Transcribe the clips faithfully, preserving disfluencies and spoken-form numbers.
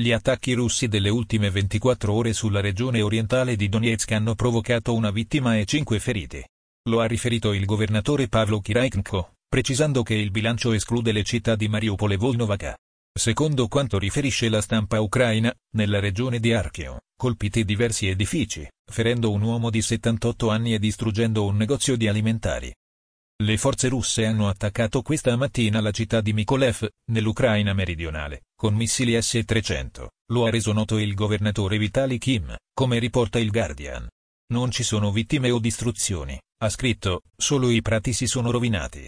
Gli attacchi russi delle ultime ventiquattro ore sulla regione orientale di Donetsk hanno provocato una vittima e cinque feriti. Lo ha riferito il governatore Pavlo Kyrylenko, precisando che il bilancio esclude le città di Mariupol e Volnovakha. Secondo quanto riferisce la stampa ucraina, nella regione di Kharkiv, colpiti diversi edifici, ferendo un uomo di settantotto anni e distruggendo un negozio di alimentari. Le forze russe hanno attaccato questa mattina la città di Mykolaiv, nell'Ucraina meridionale, con missili S trecento, lo ha reso noto il governatore Vitaly Kim, come riporta il Guardian. Non ci sono vittime o distruzioni, ha scritto, solo i prati si sono rovinati.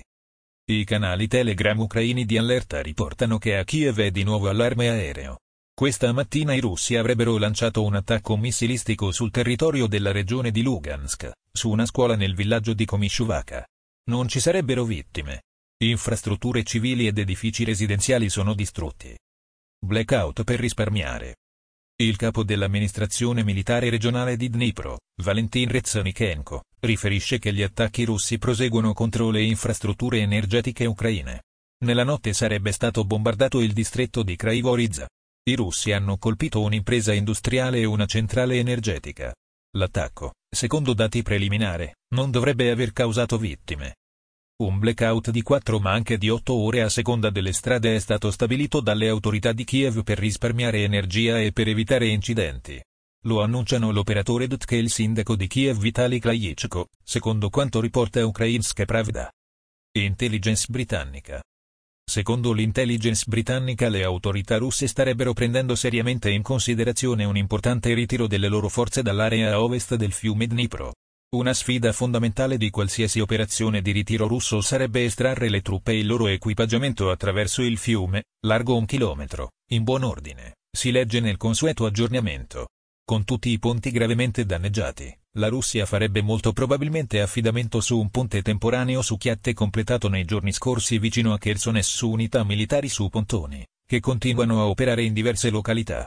I canali Telegram ucraini di allerta riportano che a Kiev è di nuovo allarme aereo. Questa mattina i russi avrebbero lanciato un attacco missilistico sul territorio della regione di Lugansk, su una scuola nel villaggio di Komishuvaka. Non ci sarebbero vittime. Infrastrutture civili ed edifici residenziali sono distrutti. Blackout per risparmiare. Il capo dell'amministrazione militare regionale di Dnipro, Valentin Reznikhenko, riferisce che gli attacchi russi proseguono contro le infrastrutture energetiche ucraine. Nella notte sarebbe stato bombardato il distretto di Kryvyi-Rih. I russi hanno colpito un'impresa industriale e una centrale energetica. L'attacco, secondo dati preliminari, non dovrebbe aver causato vittime. Un blackout di quattro ma anche di otto ore a seconda delle strade è stato stabilito dalle autorità di Kiev per risparmiare energia e per evitare incidenti. Lo annunciano l'operatore D T K e il sindaco di Kiev Vitaly Klitschko, secondo quanto riporta Ukrainska Pravda. Intelligence britannica. Secondo l'intelligence britannica le autorità russe starebbero prendendo seriamente in considerazione un importante ritiro delle loro forze dall'area a ovest del fiume Dnipro. Una sfida fondamentale di qualsiasi operazione di ritiro russo sarebbe estrarre le truppe e il loro equipaggiamento attraverso il fiume, largo un chilometro, in buon ordine, si legge nel consueto aggiornamento. Con tutti i ponti gravemente danneggiati, la Russia farebbe molto probabilmente affidamento su un ponte temporaneo su Chiatte completato nei giorni scorsi vicino a Kherson e su unità militari su pontoni, che continuano a operare in diverse località.